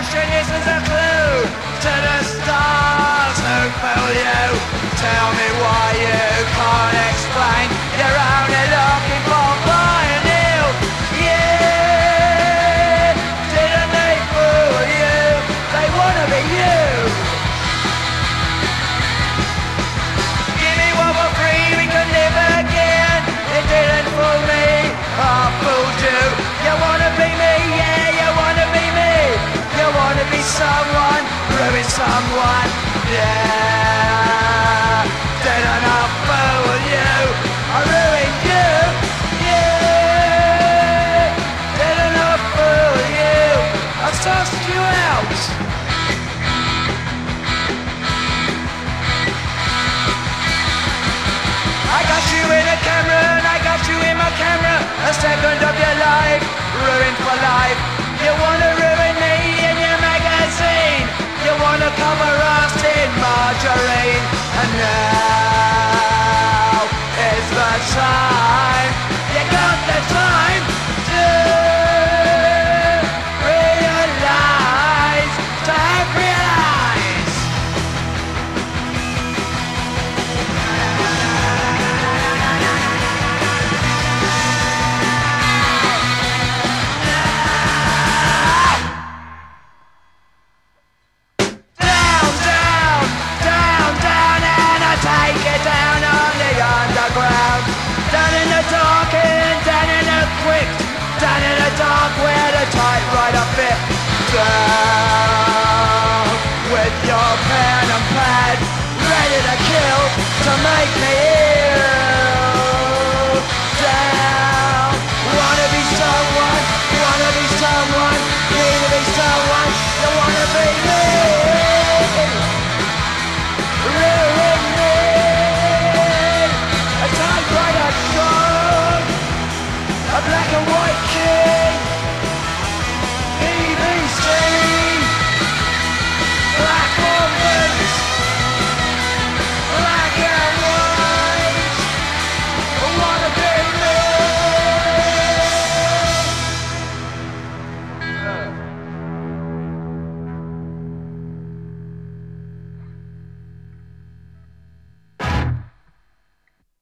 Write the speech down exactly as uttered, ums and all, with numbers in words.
direction, this is a clue to the stars who fill you. Tell me why you can't explain. You're only looking for flying new. Yeah, didn't they fool you? They wanna be you. Give me one for free, we can live again. It didn't fool me, I fooled you. You wanna be me, yeah, you wanna be me. You wanna be someone, ruin someone, yeah. Didn't I fool you? I ruined you, yeah. Didn't I fool you? I sussed you out. I got you in a camera and I got you in my camera. A second of your life, ruined for life. You wanna ruin me in your magazine. You wanna cover us in margarine. And now is the time. You got the time to realize, to have realized. Down, down, down, down, and I take it down on the underground. Down in the dark and down in the quick. Down in the dark where the typewriter fit. Down with your pen and pad, ready to kill, to make me